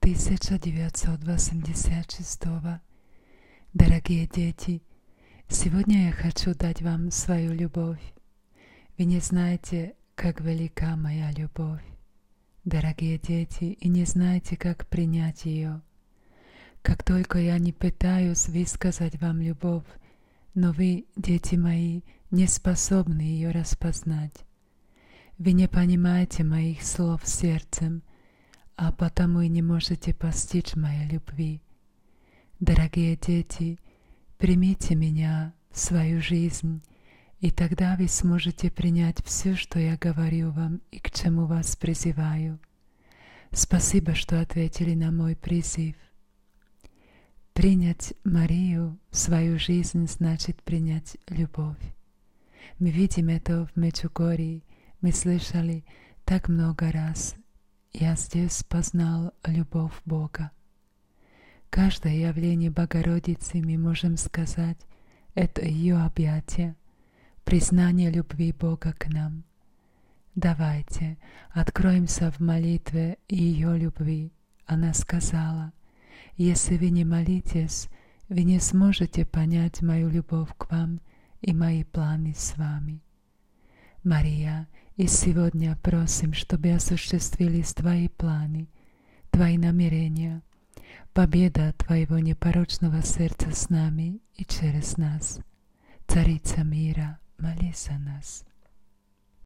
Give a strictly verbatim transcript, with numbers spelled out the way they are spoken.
тысяча девятьсот восемьдесят шестого. Дорогие дети, сегодня я хочу дать вам свою любовь. Вы не знаете, как велика моя любовь, дорогие дети, и не знаете, как принять ее. Как только я не пытаюсь высказать вам любовь, но вы, дети мои, не способны ее распознать. Вы не понимаете моих слов сердцем, а потому и не можете постичь моей любви. Дорогие дети, примите меня в свою жизнь, и тогда вы сможете принять все, что я говорю вам и к чему вас призываю. Спасибо, что ответили на мой призыв. Принять Марию в свою жизнь значит принять любовь. Мы видим это в Меджугорье, мы слышали так много раз. Я здесь познал любовь Бога. Каждое явление Богородицы, мы можем сказать, это ее объятие, признание любви Бога к нам. Давайте откроемся в молитве ее любви. Она сказала: «Если вы не молитесь, вы не сможете понять мою любовь к вам и мои планы с вами». Мария, и сегодня просим, чтобы осуществились Твои планы, Твои намерения, победа Твоего непорочного сердца с нами и через нас. Царица мира, молись за нас.